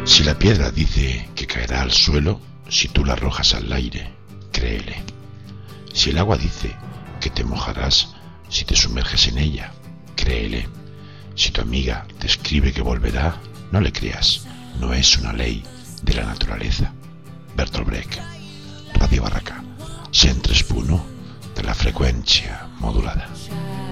Si la piedra dice que caerá al suelo si tú la arrojas al aire, créele. Si el agua dice que te mojarás si te sumerges en ella, créele. Si tu amiga te escribe que volverá, no le creas, no es una ley de la naturaleza. Bertolt Brecht, Radio Barraca, 103.1 de la freqüència modulada.